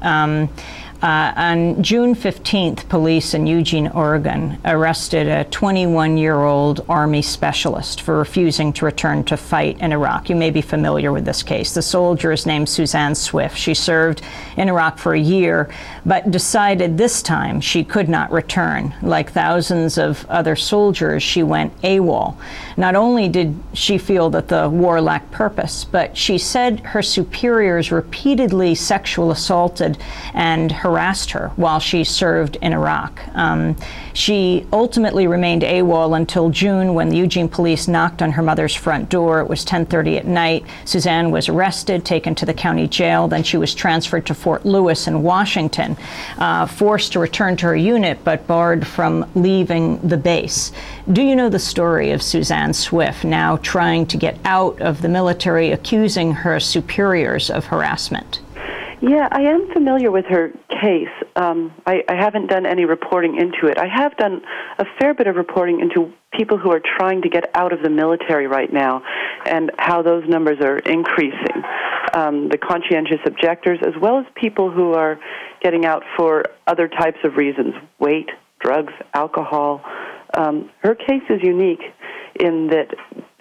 On June 15th, police in Eugene, Oregon, arrested a 21-year-old Army specialist for refusing to return to fight in Iraq. You may be familiar with this case. The soldier is named Suzanne Swift. She served in Iraq for a year, but decided this time she could not return. Like thousands of other soldiers, she went AWOL. Not only did she feel that the war lacked purpose, but she said her superiors repeatedly sexual assaulted and harassed her while she served in Iraq. She ultimately remained AWOL until June, when the Eugene police knocked on her mother's front door. It was 10:30 at night. Suzanne was arrested, taken to the county jail. Then she was transferred to Fort Lewis in Washington, forced to return to her unit, but barred from leaving the base. Do you know the story of Suzanne Swift, now trying to get out of the military, accusing her superiors of harassment? Yeah, I am familiar with her case. I haven't done any reporting into it. I have done a fair bit of reporting into people who are trying to get out of the military right now and how those numbers are increasing. The conscientious objectors, as well as people who are getting out for other types of reasons, weight, drugs, alcohol. Her case is unique in that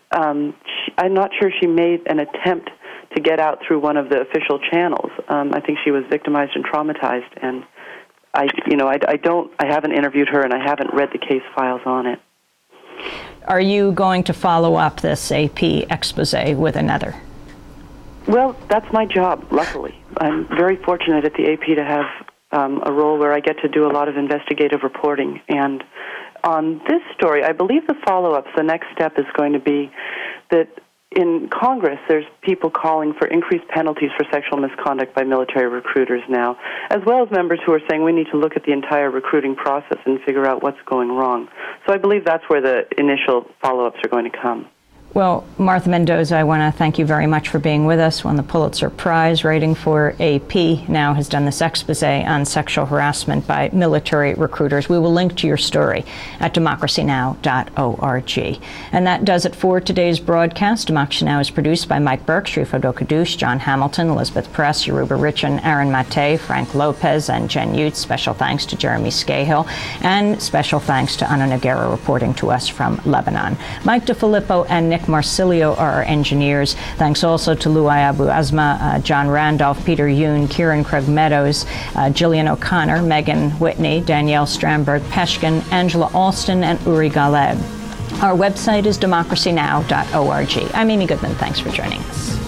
I'm not sure she made an attempt to get out through one of the official channels. I think she was victimized and traumatized, and I haven't interviewed her, and I haven't read the case files on it. Are you going to follow up this AP expose with another? Well, that's my job, luckily. I'm very fortunate at the AP to have a role where I get to do a lot of investigative reporting. And on this story, I believe the follow-up, the next step is going to be that in Congress, there's people calling for increased penalties for sexual misconduct by military recruiters now, as well as members who are saying we need to look at the entire recruiting process and figure out what's going wrong. So I believe that's where the initial follow-ups are going to come. Well, Martha Mendoza, I want to thank you very much for being with us. Won the Pulitzer Prize, writing for AP, now has done this expose on sexual harassment by military recruiters. We will link to your story at democracynow.org. And that does it for today's broadcast. Democracy Now! Is produced by Mike Burke, Shrifo Dokudush, John Hamilton, Elizabeth Press, Yoruba Richin, Aaron Mate, Frank Lopez, and Jen Utes. Special thanks to Jeremy Scahill, and special thanks to Ana Noguera reporting to us from Lebanon. Mike DeFilippo and Nick Marsilio are our engineers. Thanks also to Luai Abu Azma, John Randolph, Peter Yoon, Kieran Craig Meadows, Jillian O'Connor, Megan Whitney, Danielle Stramberg Peshkin, Angela Alston, and Uri Galeb. Our website is democracynow.org. I'm Amy Goodman. Thanks for joining us.